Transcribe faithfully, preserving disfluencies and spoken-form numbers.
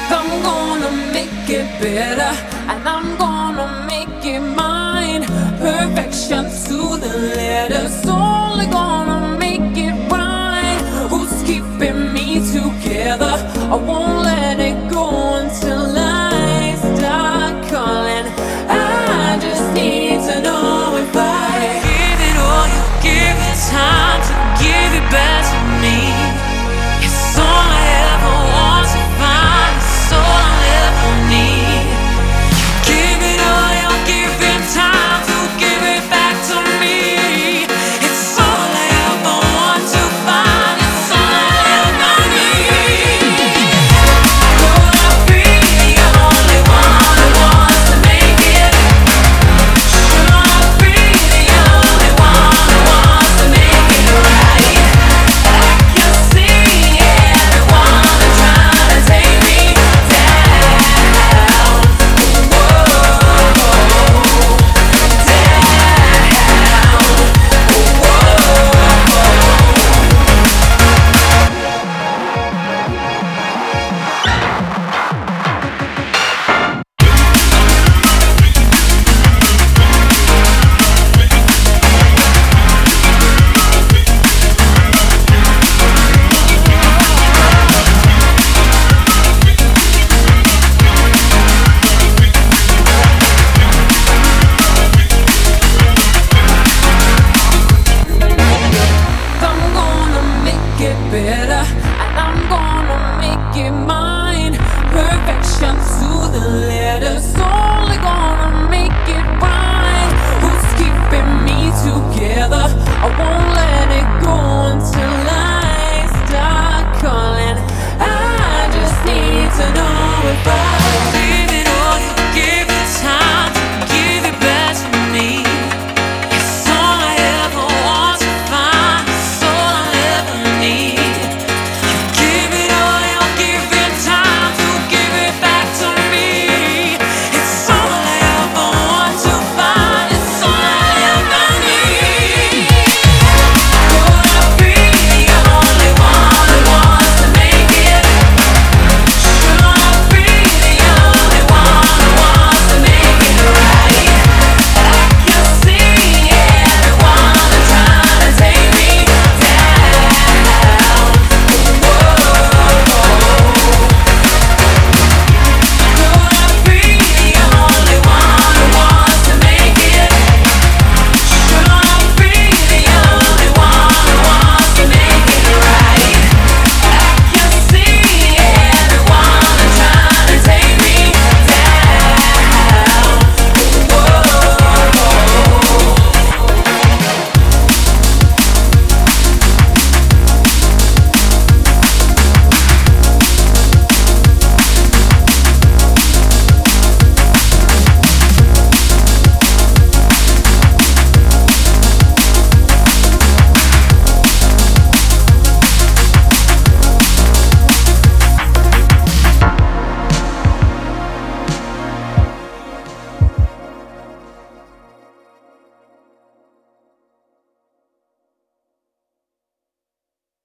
I'm gonna make it better, and I'm gonna make it mine. Perfection to the letter, it's only gonna make it right. Who's keeping me together? I won't let it go until I start calling. I just need to know if I give it all, you give it time to give it back to me. It's all I ever want to find, it's all I ever need. Give it all, you give it time to give it back to me. It's all I ever want to find, it's all I ever need. Lord, I'm free, the only one who wants to make it. Sure, I'm free, the only one who wants to make it right. I can see everyone trying to take me down. Whoa, I'm gonna make it better, and I'm gonna make it